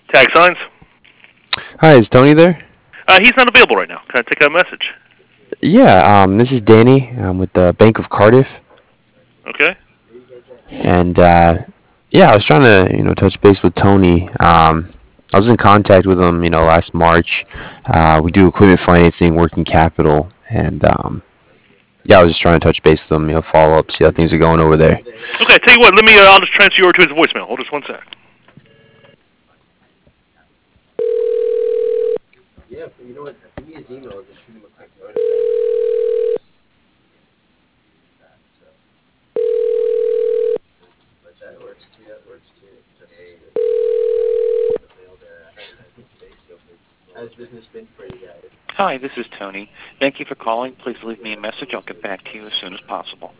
Tag signs. Hi, is Tony there? He's not available right now. Can I take a message? Yeah, this is Danny. I'm with the Bank of Cardiff, Okay. and yeah, I was trying to touch base with Tony. I was in contact with him last March. We do equipment financing, working capital, and yeah, I was just trying to touch base with him, follow up, see how things are going over there. Okay. Tell you what. Let me. I'll just transfer you over to his voicemail. Hold just one sec. Hi, this is Tony. Thank you for calling. Please leave me a message. I'll get back to you as soon as possible.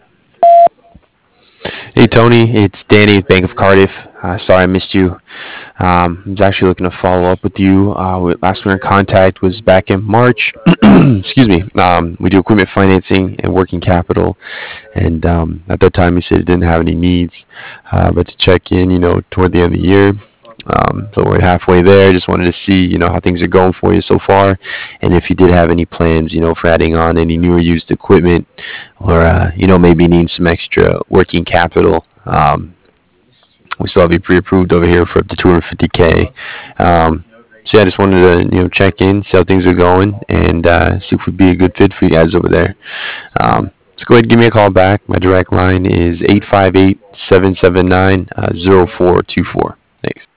Hey Tony, it's Danny with Bank of Cardiff. Sorry I missed you. I was actually looking to follow up with you. Last we were in contact was back in March. Excuse me. We do equipment financing and working capital, and at that time you said you didn't have any needs, but to check in, toward the end of the year. So we're halfway there. Just wanted to see, how things are going for you so far, and if you did have any plans, for adding on any new or used equipment, or maybe need some extra working capital. We still have you pre-approved over here for up to 250K. So yeah, I just wanted to check in, see how things are going, and see if we'd be a good fit for you guys over there. So go ahead and give me a call back. My direct line is 858-779-0424. Thanks.